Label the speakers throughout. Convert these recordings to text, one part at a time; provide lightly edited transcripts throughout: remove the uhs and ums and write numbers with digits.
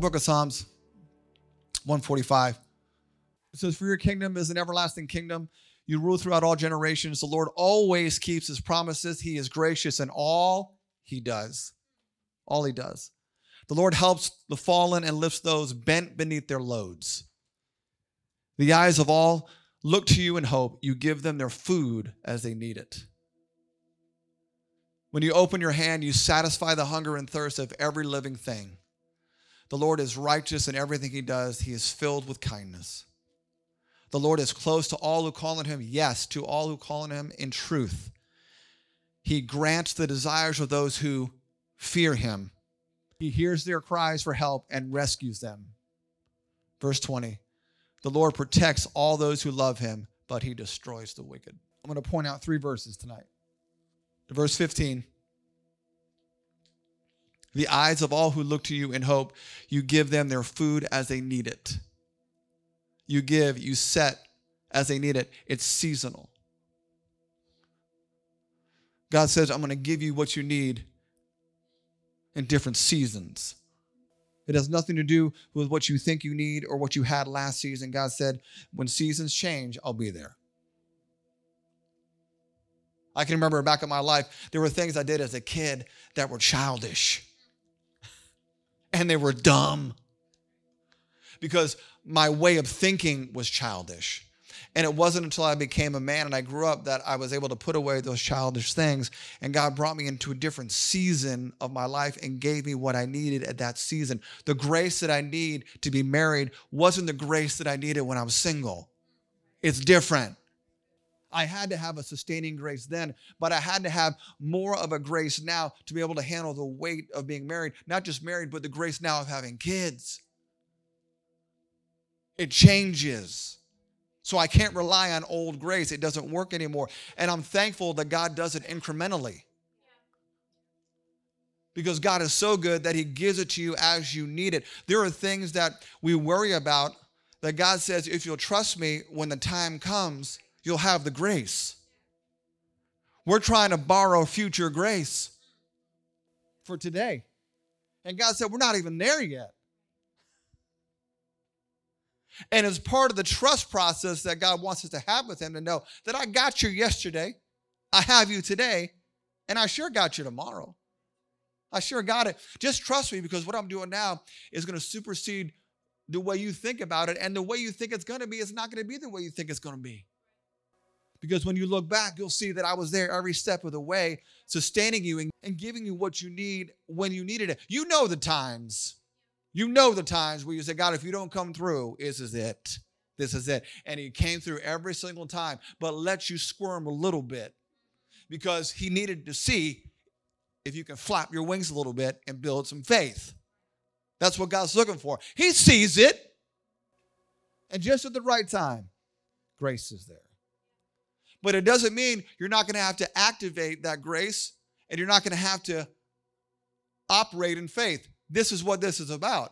Speaker 1: Book of Psalms 145. It says, for your kingdom is an everlasting kingdom. You rule throughout all generations. The Lord always keeps his promises. He is gracious in all he does. All he does. The Lord helps the fallen and lifts those bent beneath their loads. The eyes of all look to you in hope. You give them their food as they need it. When you open your hand, you satisfy the hunger and thirst of every living thing. The Lord is righteous in everything he does. He is filled with kindness. The Lord is close to all who call on him. Yes, to all who call on him in truth. He grants the desires of those who fear him. He hears their cries for help and rescues them. Verse 20. The Lord protects all those who love him, but he destroys the wicked. I'm going to point out 3 verses tonight. Verse 15. The eyes of all who look to you in hope, you give them their food as they need it. You give, you set as they need it. It's seasonal. God says, I'm going to give you what you need in different seasons. It has nothing to do with what you think you need or what you had last season. God said, when seasons change, I'll be there. I can remember back in my life, there were things I did as a kid that were childish. And they were dumb. Because my way of thinking was childish. And it wasn't until I became a man and I grew up that I was able to put away those childish things. And God brought me into a different season of my life and gave me what I needed at that season. The grace that I need to be married wasn't the grace that I needed when I was single. It's different. I had to have a sustaining grace then, but I had to have more of a grace now to be able to handle the weight of being married. Not just married, but the grace now of having kids. It changes. So I can't rely on old grace. It doesn't work anymore. And I'm thankful that God does it incrementally. Because God is so good that he gives it to you as you need it. There are things that we worry about that God says, if you'll trust me, when the time comes, you'll have the grace. We're trying to borrow future grace for today. And God said, we're not even there yet. And as part of the trust process that God wants us to have with him, to know that I got you yesterday, I have you today, and I sure got you tomorrow. I sure got it. Just trust me, because what I'm doing now is going to supersede the way you think about it. And the way you think it's going to be is not going to be the way you think it's going to be. Because when you look back, you'll see that I was there every step of the way, sustaining you and giving you what you need when you needed it. You know the times. You know the times where you say, God, if you don't come through, this is it. This is it. And he came through every single time, but let you squirm a little bit because he needed to see if you can flap your wings a little bit and build some faith. That's what God's looking for. He sees it. And just at the right time, grace is there. But it doesn't mean you're not going to have to activate that grace and you're not going to have to operate in faith. This is what this is about.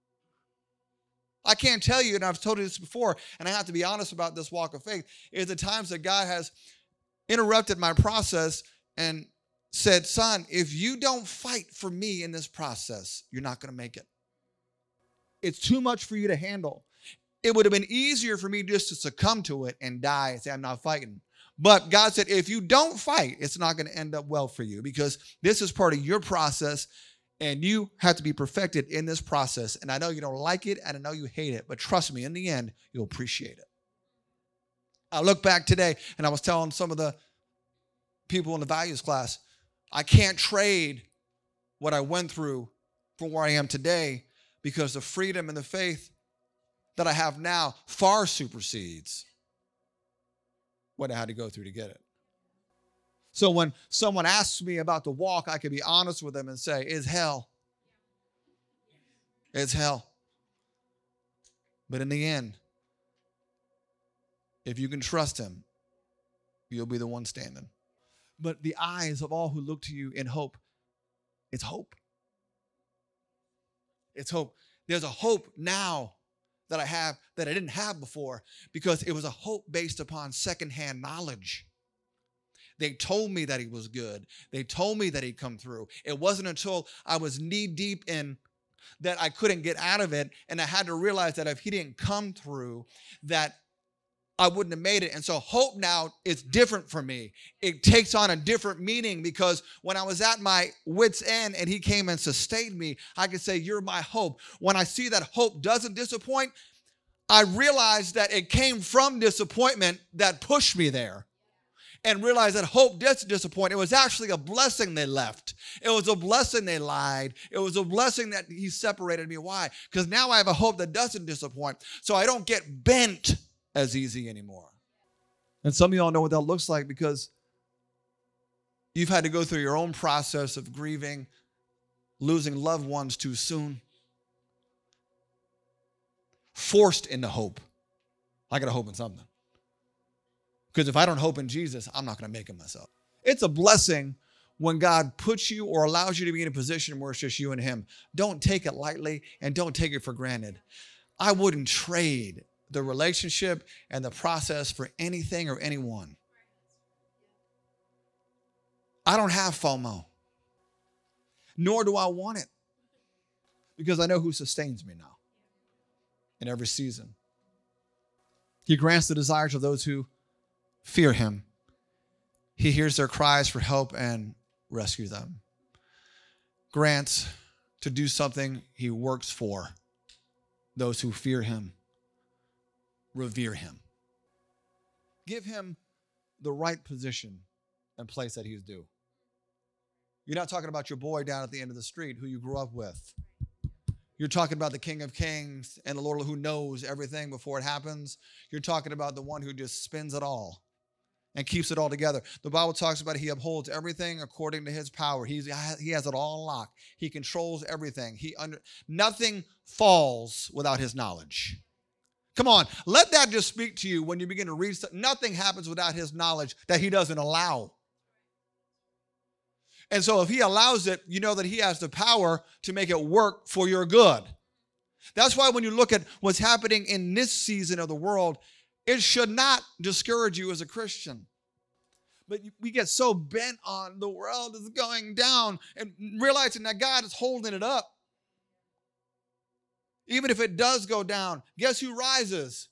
Speaker 1: I can't tell you, and I've told you this before, and I have to be honest about this walk of faith, is the times that God has interrupted my process and said, son, if you don't fight for me in this process, you're not going to make it. It's too much for you to handle. It would have been easier for me just to succumb to it and die and say, I'm not fighting. But God said, if you don't fight, it's not going to end up well for you because this is part of your process. And you have to be perfected in this process. And I know you don't like it, and I know you hate it, but trust me, in the end, you'll appreciate it. I look back today, and I was telling some of the people in the values class, I can't trade what I went through for where I am today because the freedom and the faith that I have now far supersedes what I had to go through to get it. So when someone asks me about the walk, I can be honest with them and say, it's hell. It's hell. But in the end, if you can trust him, you'll be the one standing. But the eyes of all who look to you in hope, it's hope. It's hope. There's a hope now that I have that I didn't have before because it was a hope based upon secondhand knowledge. They told me that he was good. They told me that he'd come through. It wasn't until I was knee deep in that I couldn't get out of it. And I had to realize that if he didn't come through, that I wouldn't have made it. And so hope now is different for me. It takes on a different meaning, because when I was at my wit's end and he came and sustained me, I could say, you're my hope. When I see that hope doesn't disappoint, I realized that it came from disappointment that pushed me there. And realized that hope doesn't disappoint. It was actually a blessing they left. It was a blessing they lied. It was a blessing that he separated me. Why? Because now I have a hope that doesn't disappoint. So I don't get bent as easy anymore. And some of y'all know what that looks like, because you've had to go through your own process of grieving, losing loved ones too soon, forced into hope. I got to hope in something. Because if I don't hope in Jesus, I'm not going to make it myself. It's a blessing when God puts you or allows you to be in a position where it's just you and him. Don't take it lightly and don't take it for granted. I wouldn't trade the relationship and the process for anything or anyone. I don't have FOMO, nor do I want it, because I know who sustains me now in every season. He grants the desires of those who fear him. He hears their cries for help and rescues them. Grants to do something he works for those who fear him, revere him. Give him the right position and place that he's due. You're not talking about your boy down at the end of the street who you grew up with. You're talking about the King of Kings and the Lord who knows everything before it happens. You're talking about the one who just spins it all and keeps it all together. The Bible talks about he upholds everything according to his power. He has it all in lock. He controls everything. Nothing falls without his knowledge. Come on, let that just speak to you when you begin to read stuff. Nothing happens without his knowledge that he doesn't allow. And so if he allows it, you know that he has the power to make it work for your good. That's why when you look at what's happening in this season of the world, it should not discourage you as a Christian. But we get so bent on the world is going down and realizing that God is holding it up. Even if it does go down, guess who rises?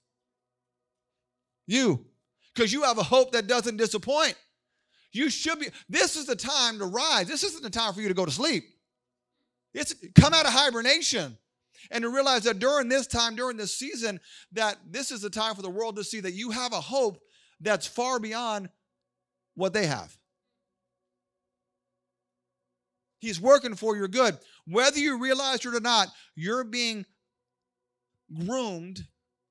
Speaker 1: You. Because you have a hope that doesn't disappoint. You should be. This is the time to rise. This isn't the time for you to go to sleep. Come out of hibernation. And to realize that during this time, during this season, that this is the time for the world to see that you have a hope that's far beyond what they have. He's working for your good. Whether you realize it or not, you're being groomed,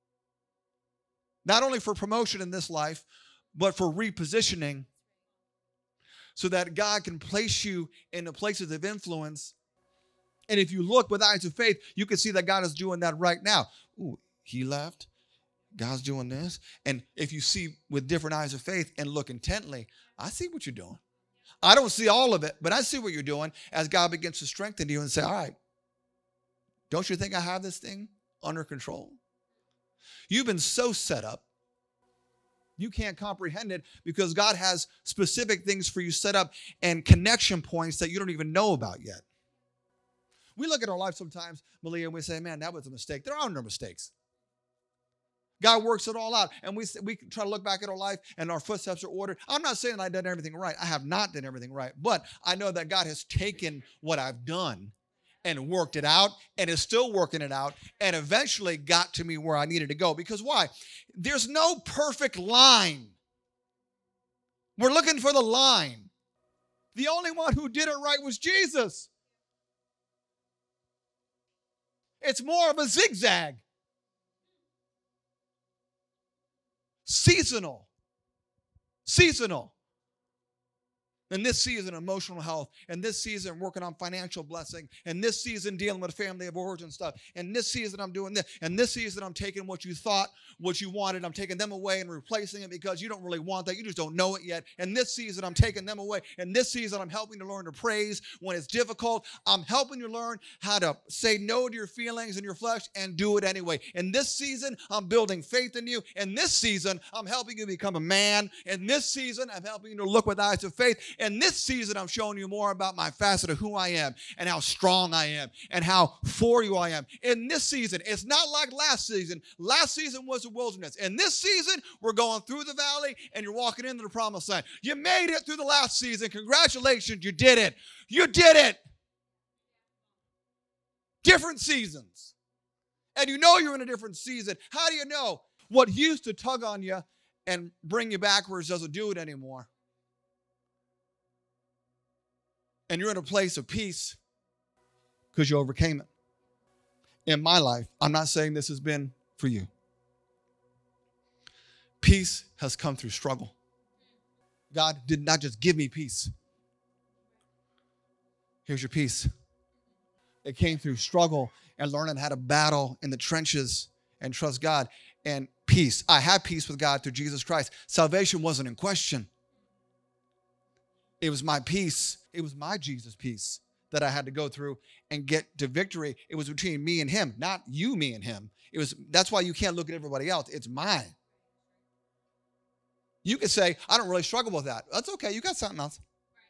Speaker 1: not only for promotion in this life, but for repositioning, so that God can place you in the places of influence. And if you look with eyes of faith, you can see that God is doing that right now. Ooh, he left. God's doing this. And if you see with different eyes of faith and look intently, I see what you're doing. I don't see all of it, but I see what you're doing as God begins to strengthen you and say, all right, don't you think I have this thing under control? You've been so set up. You can't comprehend it because God has specific things for you set up and connection points that you don't even know about yet. We look at our life sometimes, Malia, and we say, man, that was a mistake. There are no mistakes. God works it all out. And we try to look back at our life and our footsteps are ordered. I'm not saying that I've done everything right. I have not done everything right. But I know that God has taken what I've done and worked it out and is still working it out and eventually got to me where I needed to go. Because why? There's no perfect line. We're looking for the line. The only one who did it right was Jesus. It's more of a zigzag. Seasonal. In this season, emotional health. In this season, working on financial blessing. In this season, dealing with family of origin stuff. In this season, I'm doing this. In this season, I'm taking what you thought, what you wanted. I'm taking them away and replacing it because you don't really want that. You just don't know it yet. In this season, I'm taking them away. In this season, I'm helping you learn to praise when it's difficult. I'm helping you learn how to say no to your feelings and your flesh and do it anyway. In this season, I'm building faith in you. In this season, I'm helping you become a man. In this season, I'm helping you to look with eyes of faith. In this season, I'm showing you more about my facet of who I am and how strong I am and how for you I am. In this season, it's not like last season. Last season was a wilderness. In this season, we're going through the valley and you're walking into the promised land. You made it through the last season. Congratulations, you did it. You did it. Different seasons. And you know you're in a different season. How do you know? What used to tug on you and bring you backwards doesn't do it anymore. And you're in a place of peace because you overcame it. In my life, I'm not saying this has been for you. Peace has come through struggle. God did not just give me peace. Here's your peace. It came through struggle and learning how to battle in the trenches and trust God. And peace. I have peace with God through Jesus Christ. Salvation wasn't in question. It was my peace. It was my Jesus peace that I had to go through and get to victory. It was between me and him, not you, me and him. That's why you can't look at everybody else. It's mine. You could say, I don't really struggle with that. That's okay. You got something else.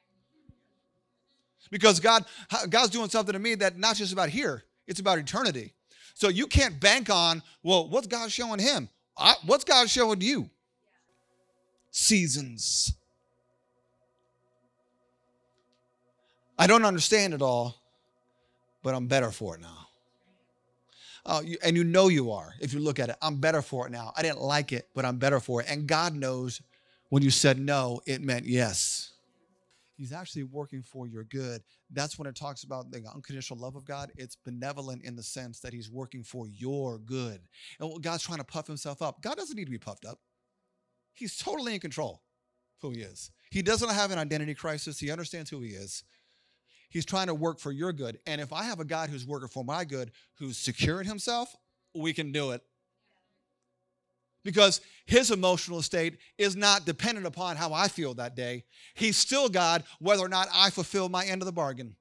Speaker 1: Because God's doing something to me that not just about here, it's about eternity. So you can't bank on, well, what's God showing him? What's God showing you? Seasons. I don't understand it all, but I'm better for it now. And you know you are if you look at it. I'm better for it now. I didn't like it, but I'm better for it. And God knows when you said no, it meant yes. He's actually working for your good. That's when it talks about the unconditional love of God. It's benevolent in the sense that he's working for your good. And God's trying to puff himself up. God doesn't need to be puffed up. He's totally in control of who he is. He doesn't have an identity crisis. He understands who he is. He's trying to work for your good. And if I have a God who's working for my good, who's secure in himself, we can do it. Because his emotional state is not dependent upon how I feel that day. He's still God, whether or not I fulfill my end of the bargain.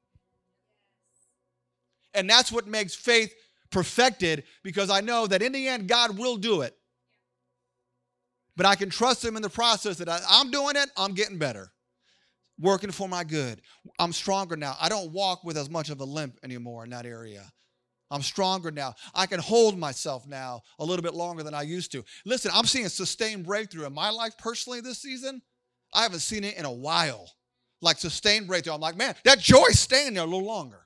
Speaker 1: And that's what makes faith perfected, because I know that in the end, God will do it. But I can trust him in the process that I'm doing it, I'm getting better. Working for my good. I'm stronger now. I don't walk with as much of a limp anymore in that area. I'm stronger now. I can hold myself now a little bit longer than I used to. Listen, I'm seeing a sustained breakthrough in my life personally this season. I haven't seen it in a while. Like sustained breakthrough. I'm like, man, that joy's staying there a little longer.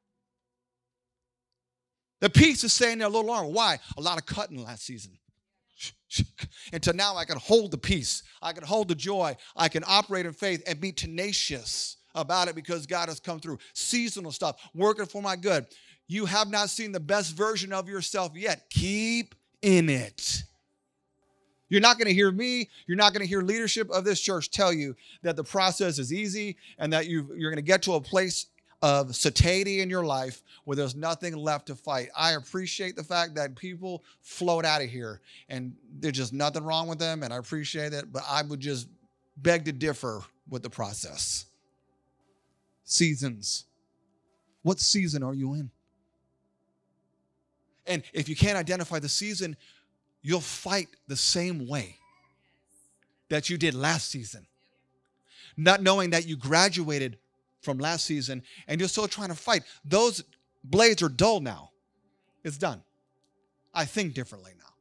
Speaker 1: The peace is staying there a little longer. Why? A lot of cutting last season. Until now I can hold the peace. I can hold the joy. I can operate in faith and be tenacious about it because God has come through. Seasonal stuff, working for my good. You have not seen the best version of yourself yet. Keep in it. You're not going to hear me. You're not going to hear leadership of this church tell you that the process is easy and that you're going to get to a place of satiety in your life where there's nothing left to fight. I appreciate the fact that people float out of here and there's just nothing wrong with them, and I appreciate it, but I would just beg to differ with the process. Seasons. What season are you in? And if you can't identify the season, you'll fight the same way that you did last season. Not knowing that you graduated from last season and you're still trying to fight. Those blades are dull now. It's done. I think differently now.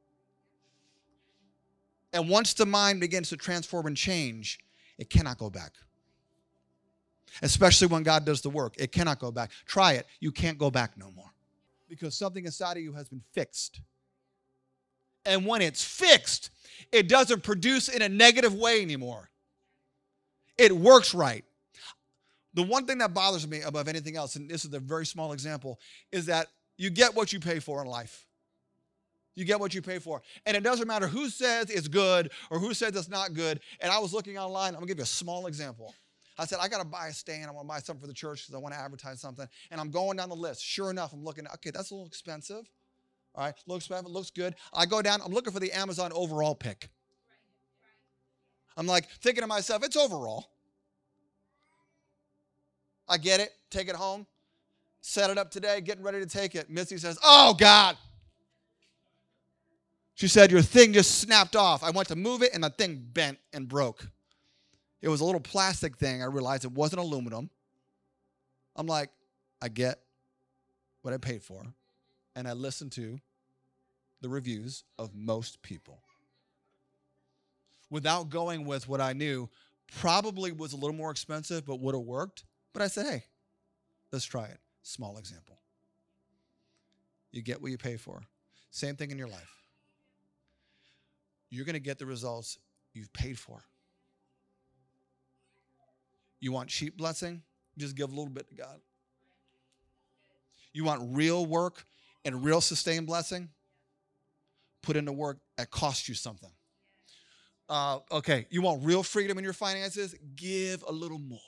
Speaker 1: And once the mind begins to transform and change, it cannot go back. Especially when God does the work. It cannot go back. Try it. You can't go back no more. Because something inside of you has been fixed. And when it's fixed, it doesn't produce in a negative way anymore. It works right. The one thing that bothers me above anything else, and this is a very small example, is that you get what you pay for in life. You get what you pay for. And it doesn't matter who says it's good or who says it's not good. And I was looking online. I'm going to give you a small example. I said, I got to buy a stand. I want to buy something for the church because I want to advertise something. And I'm going down the list. Sure enough, I'm looking, okay, that's a little expensive. All right, looks expensive, looks good. I go down, I'm looking for the Amazon overall pick. I'm like thinking to myself, it's overall. I get it, take it home, set it up today, getting ready to take it. Missy says, oh God. She said, your thing just snapped off. I went to move it and the thing bent and broke. It was a little plastic thing. I realized it wasn't aluminum. I'm like, I get what I paid for. And I listened to the reviews of most people without going with what I knew probably was a little more expensive, but would have worked. But I said, hey, let's try it. Small example. You get what you pay for. Same thing in your life. You're going to get the results you've paid for. You want cheap blessing? Just give a little bit to God. You want real work and real sustained blessing? Put in the work that costs you something. Okay, you want real freedom in your finances? Give a little more.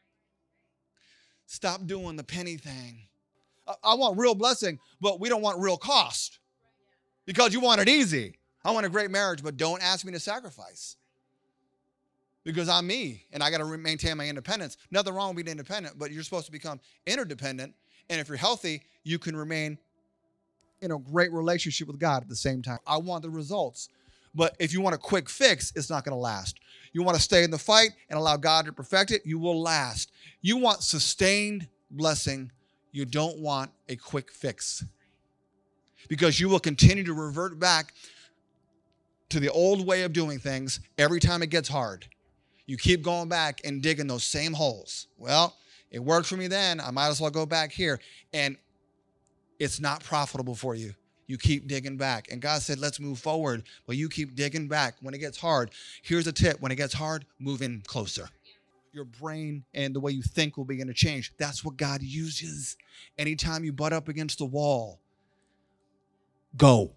Speaker 1: Stop doing the penny thing. I want real blessing, but we don't want real cost because you want it easy. I want a great marriage, but don't ask me to sacrifice because I'm me and I got to maintain my independence. Nothing wrong with being independent, but you're supposed to become interdependent. And if you're healthy, you can remain in a great relationship with God at the same time. I want the results. But if you want a quick fix, it's not going to last. You want to stay in the fight and allow God to perfect it, you will last. You want sustained blessing. You don't want a quick fix. Because you will continue to revert back to the old way of doing things every time it gets hard. You keep going back and digging those same holes. Well, it worked for me then. I might as well go back here. And it's not profitable for you. You keep digging back. And God said, let's move forward. But you keep digging back. When it gets hard, here's a tip. When it gets hard, move in closer. Your brain and the way you think will begin to change. That's what God uses. Anytime you butt up against the wall, go.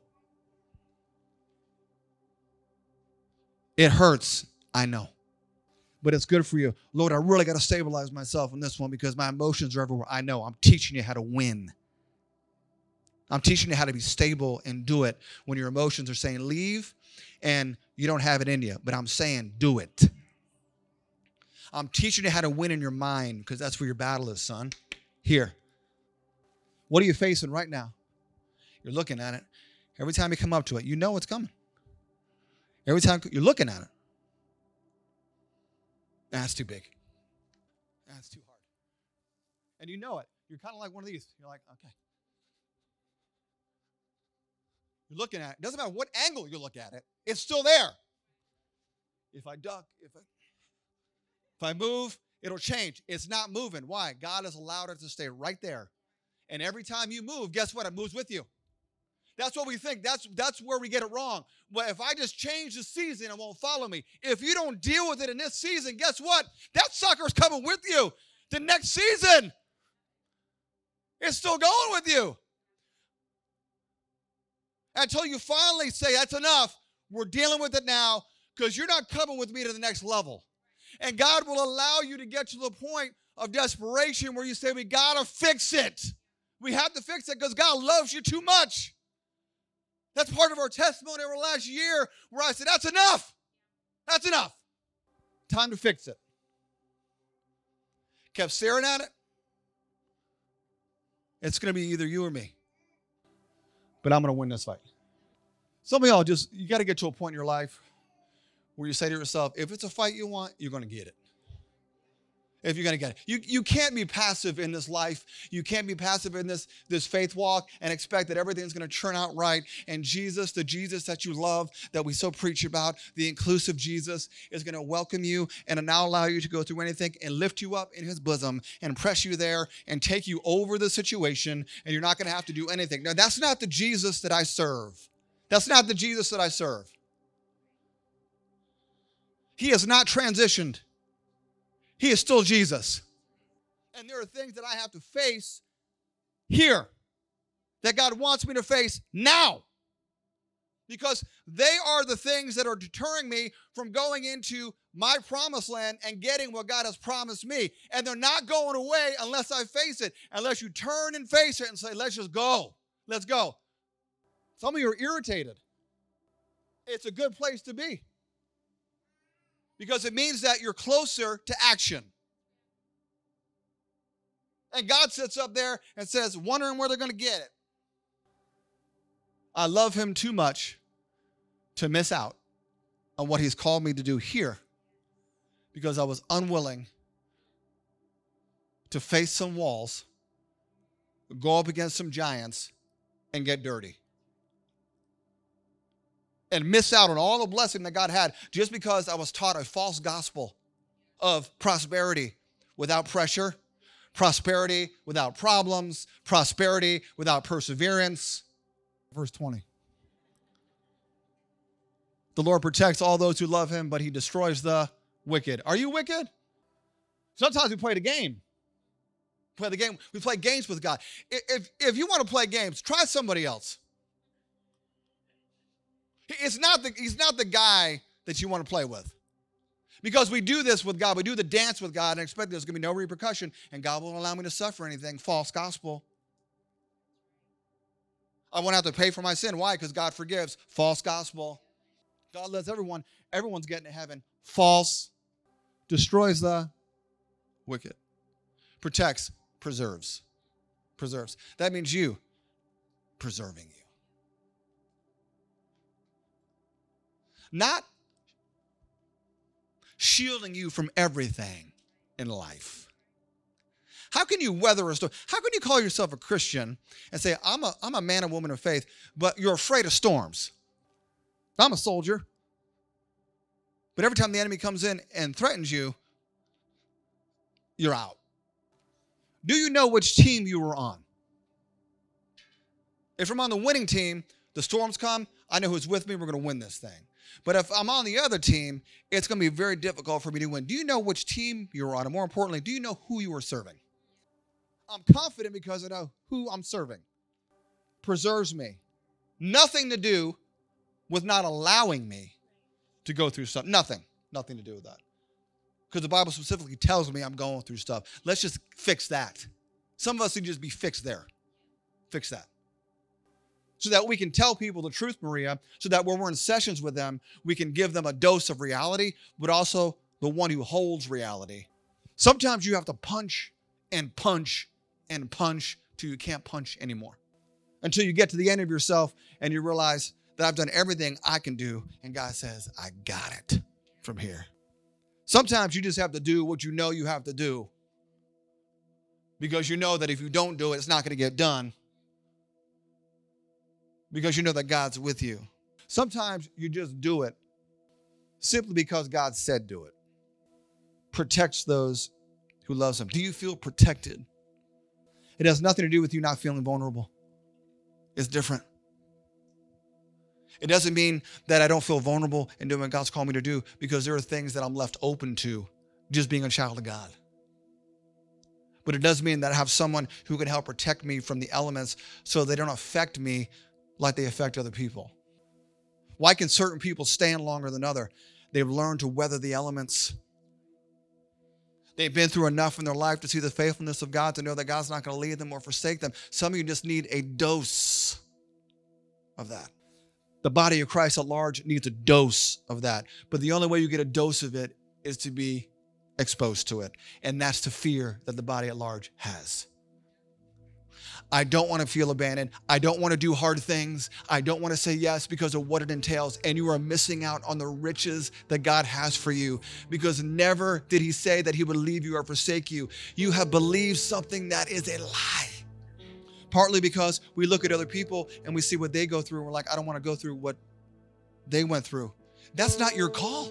Speaker 1: It hurts, I know. But it's good for you. Lord, I really got to stabilize myself in this one because my emotions are everywhere. I know. I'm teaching you how to win. I'm teaching you how to be stable and do it when your emotions are saying leave and you don't have it in you. But I'm saying do it. I'm teaching you how to win in your mind because that's where your battle is, son. Here. What are you facing right now? You're looking at it. Every time you come up to it, you know it's coming. Every time you're looking at it. That's too big. That's too hard. And you know it. You're kind of like one of these. You're like, okay. You're looking at it. It doesn't matter what angle you look at it. It's still there. If I duck, if I move, it'll change. It's not moving. Why? God has allowed it to stay right there. And every time you move, guess what? It moves with you. That's what we think. That's where we get it wrong. Well, if I just change the season, it won't follow me. If you don't deal with it in this season, guess what? That sucker's coming with you. The next season, it's still going with you. Until you finally say, that's enough. We're dealing with it now because you're not coming with me to the next level. And God will allow you to get to the point of desperation where you say, we got to fix it. We have to fix it because God loves you too much. That's part of our testimony over last year where I said, that's enough. That's enough. Time to fix it. Kept staring at it. It's going to be either you or me. But I'm going to win this fight. Some of y'all you got to get to a point in your life where you say to yourself, if it's a fight you want, you're going to get it. If you're going to get it. You can't be passive in this life. You can't be passive in this faith walk and expect that everything's going to turn out right. And Jesus, the Jesus that you love, that we so preach about, the inclusive Jesus, is going to welcome you and now allow you to go through anything and lift you up in his bosom and press you there and take you over the situation, and you're not going to have to do anything. Now, that's not the Jesus that I serve. That's not the Jesus that I serve. He has not transitioned. He is still Jesus. And there are things that I have to face here that God wants me to face now. Because they are the things that are deterring me from going into my promised land and getting what God has promised me. And they're not going away unless I face it. Unless you turn and face it and say, let's just go. Let's go. Some of you are irritated. It's a good place to be. Because it means that you're closer to action. And God sits up there and says, wondering where they're going to get it. I love him too much to miss out on what he's called me to do here. because I was unwilling to face some walls, go up against some giants, and get dirty. And miss out on all the blessing that God had just because I was taught a false gospel of prosperity without pressure, prosperity without problems, prosperity without perseverance. Verse 20. The Lord protects all those who love him, but he destroys the wicked. Are you wicked? Sometimes we play the game. We play games with God. If you want to play games, try somebody else. He's not the guy that you want to play with. Because we do this with God. We do the dance with God and expect there's going to be no repercussion, and God won't allow me to suffer anything. False gospel. I won't have to pay for my sin. Why? Because God forgives. False gospel. God loves everyone's getting to heaven. False. Destroys the wicked. Protects, preserves. Preserves. That means you preserving you. Not shielding you from everything in life. How can you weather a storm? How can you call yourself a Christian and say, I'm a man and woman of faith, but you're afraid of storms? I'm a soldier. But every time the enemy comes in and threatens you, you're out. Do you know which team you were on? If I'm on the winning team, the storms come, I know who's with me, we're going to win this thing. But if I'm on the other team, it's going to be very difficult for me to win. Do you know which team you're on? And more importantly, do you know who you are serving? I'm confident because I know who I'm serving. Preserves me. Nothing to do with not allowing me to go through something. Nothing to do with that. Because the Bible specifically tells me I'm going through stuff. Let's just fix that. Some of us need to just be fixed there. Fix that. So that we can tell people the truth, Maria, so that when we're in sessions with them, we can give them a dose of reality, but also the one who holds reality. Sometimes you have to punch and punch and punch till you can't punch anymore. Until you get to the end of yourself and you realize that I've done everything I can do, and God says, I got it from here. Sometimes you just have to do what you know you have to do because you know that if you don't do it, it's not going to get done. Because you know that God's with you. Sometimes you just do it simply because God said do it. Protects those who loves him. Do you feel protected? It has nothing to do with you not feeling vulnerable. It's different. It doesn't mean that I don't feel vulnerable in doing what God's called me to do, because there are things that I'm left open to just being a child of God. But it does mean that I have someone who can help protect me from the elements so they don't affect me like they affect other people. Why can certain people stand longer than others? They've learned to weather the elements. They've been through enough in their life to see the faithfulness of God, to know that God's not going to leave them or forsake them. Some of you just need a dose of that. The body of Christ at large needs a dose of that. But the only way you get a dose of it is to be exposed to it. And that's the fear that the body at large has. I don't want to feel abandoned. I don't want to do hard things. I don't want to say yes because of what it entails. And you are missing out on the riches that God has for you, because never did he say that he would leave you or forsake you. You have believed something that is a lie. Partly because we look at other people and we see what they go through, and we're like, I don't want to go through what they went through. That's not your call.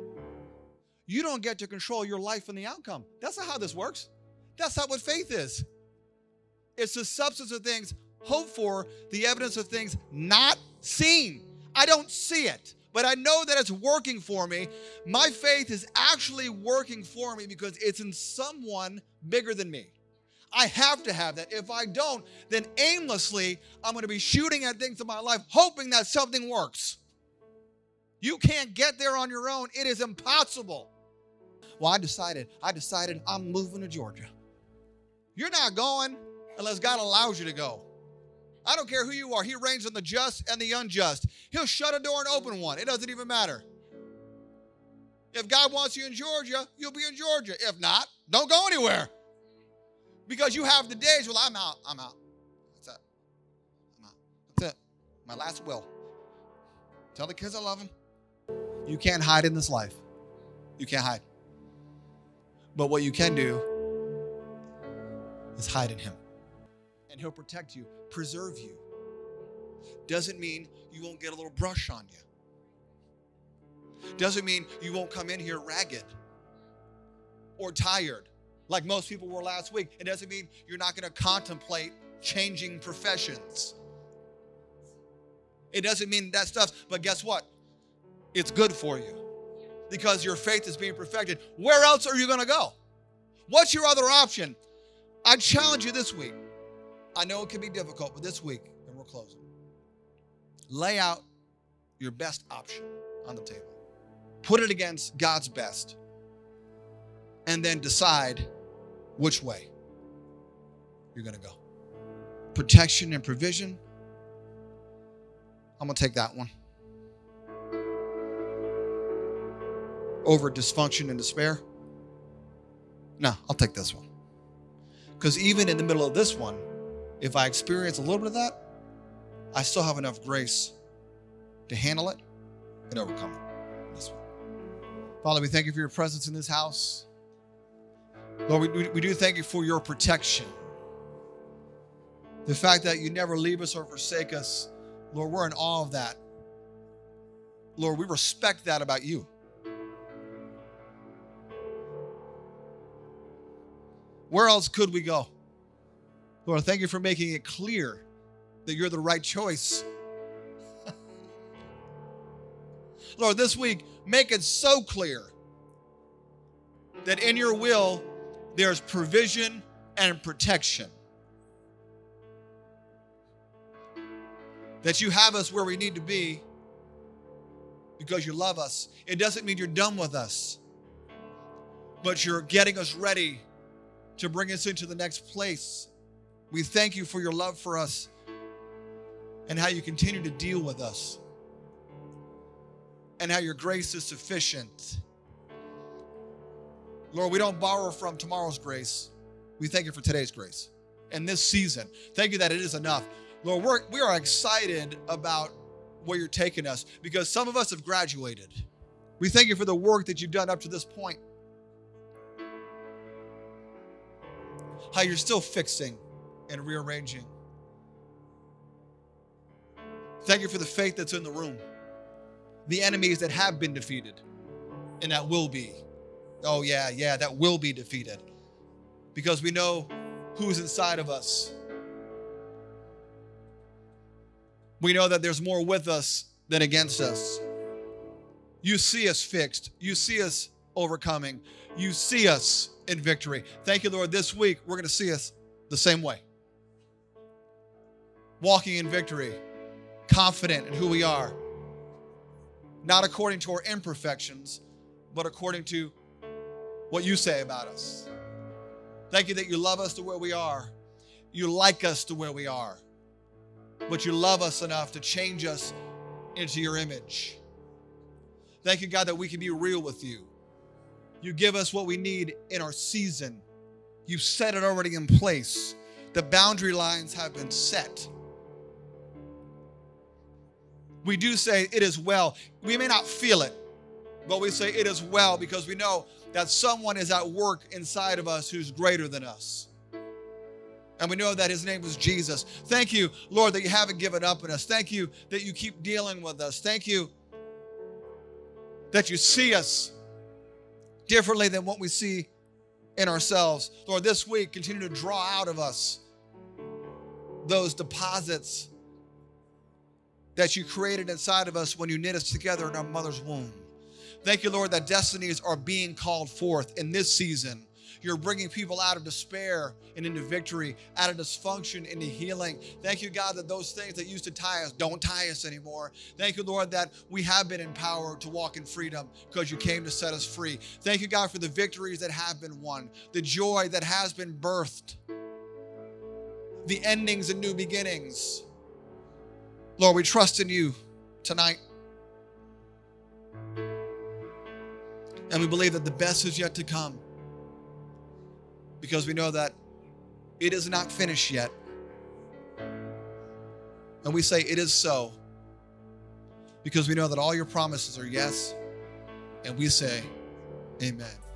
Speaker 1: You don't get to control your life and the outcome. That's not how this works. That's not what faith is. It's the substance of things hoped for, the evidence of things not seen. I don't see it, but I know that it's working for me. My faith is actually working for me because it's in someone bigger than me. I have to have that. If I don't, then aimlessly, I'm going to be shooting at things in my life, hoping that something works. You can't get there on your own. It is impossible. Well, I decided I'm moving to Georgia. You're not going unless God allows you to go. I don't care who you are. He reigns on the just and the unjust. He'll shut a door and open one. It doesn't even matter. If God wants you in Georgia, you'll be in Georgia. If not, don't go anywhere. Because you have the days, well, I'm out. That's it. I'm out. That's it. My last will. Tell the kids I love them. You can't hide in this life. You can't hide. But what you can do is hide in him. And he'll protect you, preserve you. Doesn't mean you won't get a little brush on you. Doesn't mean you won't come in here ragged or tired like most people were last week. It doesn't mean you're not going to contemplate changing professions. It doesn't mean that stuff, but guess what? It's good for you because your faith is being perfected. Where else are you going to go? What's your other option? I challenge you this week. I know it can be difficult, but this week, and we're closing, lay out your best option on the table. Put it against God's best, and then decide which way you're going to go. Protection and provision, I'm going to take that one. Over dysfunction and despair, no, I'll take this one. Because even in the middle of this one, if I experience a little bit of that, I still have enough grace to handle it and overcome it. This one. Father, we thank you for your presence in this house. Lord, we do thank you for your protection. The fact that you never leave us or forsake us, Lord, we're in awe of that. Lord, we respect that about you. Where else could we go? Lord, thank you for making it clear that you're the right choice. Lord, this week, make it so clear that in your will, there's provision and protection. That you have us where we need to be because you love us. It doesn't mean you're done with us, but you're getting us ready to bring us into the next place. We thank you for your love for us and how you continue to deal with us and how your grace is sufficient. Lord, we don't borrow from tomorrow's grace. We thank you for today's grace and this season. Thank you that it is enough. Lord, we are excited about where you're taking us because some of us have graduated. We thank you for the work that you've done up to this point. How you're still fixing and rearranging. Thank you for the faith that's in the room. The enemies that have been defeated and that will be. Oh yeah, that will be defeated. Because we know who's inside of us. We know that there's more with us than against us. You see us fixed. You see us overcoming. You see us in victory. Thank you, Lord. This week, we're going to see us the same way. Walking in victory, confident in who we are. Not according to our imperfections, but according to what you say about us. Thank you that you love us to where we are. You like us to where we are. But you love us enough to change us into your image. Thank you, God, that we can be real with you. You give us what we need in our season. You've set it already in place. The boundary lines have been set. We do say it is well. We may not feel it, but we say it is well because we know that someone is at work inside of us who's greater than us. And we know that his name is Jesus. Thank you, Lord, that you haven't given up on us. Thank you that you keep dealing with us. Thank you that you see us differently than what we see in ourselves. Lord, this week, continue to draw out of us those deposits that you created inside of us when you knit us together in our mother's womb. Thank you, Lord, that destinies are being called forth in this season. You're bringing people out of despair and into victory, out of dysfunction into healing. Thank you, God, that those things that used to tie us don't tie us anymore. Thank you, Lord, that we have been empowered to walk in freedom because you came to set us free. Thank you, God, for the victories that have been won, the joy that has been birthed, the endings and new beginnings. Lord, we trust in you tonight. And we believe that the best is yet to come. Because we know that it is not finished yet. And we say it is so. Because we know that all your promises are yes. And we say amen.